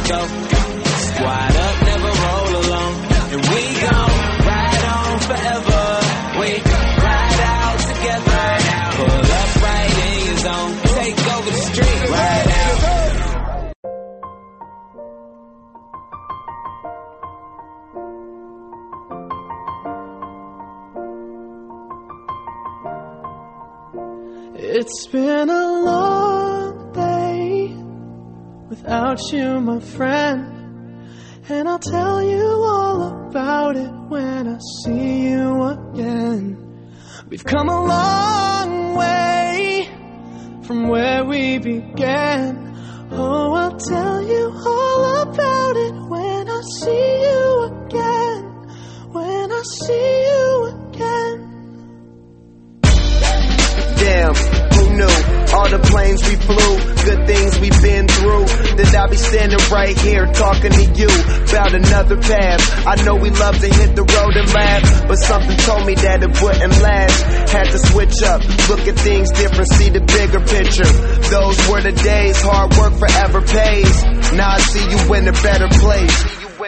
go. Squad up, never roll alone. And we gon' ride on forever. We ride out together. Pull up right in your zone. Take over the street, ride out. It's been a long day without you, my friend, and I'll tell you all about it when I see you again. We've come a long way from where we began. Oh, I'll tell you all about it when I see you again. When I see you again. Damn, who knew? All the planes we flew, good things we've been through. That I'll be standing right here talking to you about another path. I know we love to hit the road and laugh, but something told me that it wouldn't last. Had to switch up, look at things different, see the bigger picture. Those were the days, hard work forever pays. Now I see you in a better place.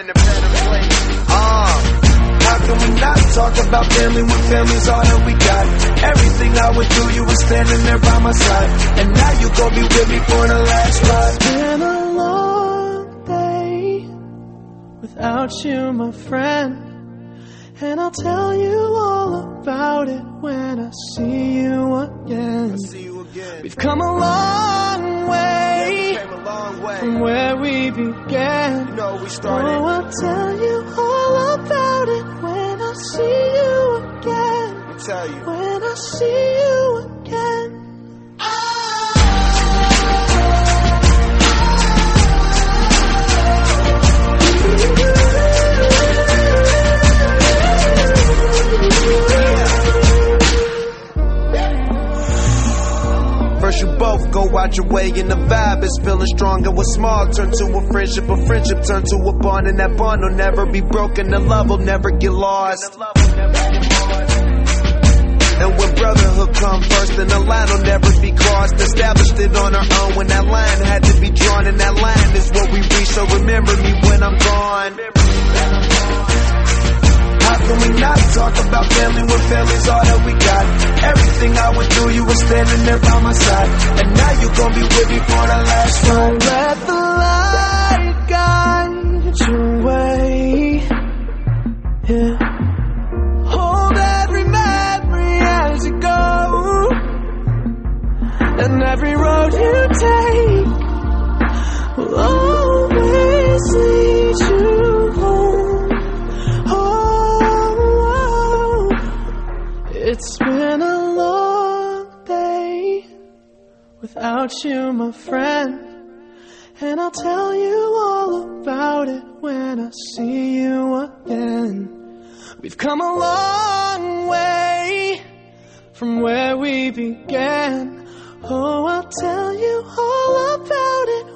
How can we not talk about family when family's all that we got? Everything I went through, you were standing there by my side, and now you gon' be with me for the last ride. It's been a long day without you, my friend, and I'll tell you all about it when I see you again. We've come a long way, from where we began. Oh, I'll tell you all about it when I see you again. When I see you again. First you both go out your way and the vibe is feeling stronger. What's small turn to a friendship turn to a bond, and that bond will never be broken. The love will never get lost. And when brotherhood come first, then the line will never be crossed. Established it on our own when that line had to be drawn, and that line is what we reach. So remember me when I'm gone. How can we not talk about family when family's all that we got? Everything I went through, you were standing there by my side, and now you gon' be with me for the last ride. Don't let the light guide your way. Yeah. Hold every memory as you go, and every road you take will always lead you home. Oh, it's been a long day without you, my friend, and I'll tell you all about it when I see you again. We've come a long way from where we began. Oh, I'll tell you all about it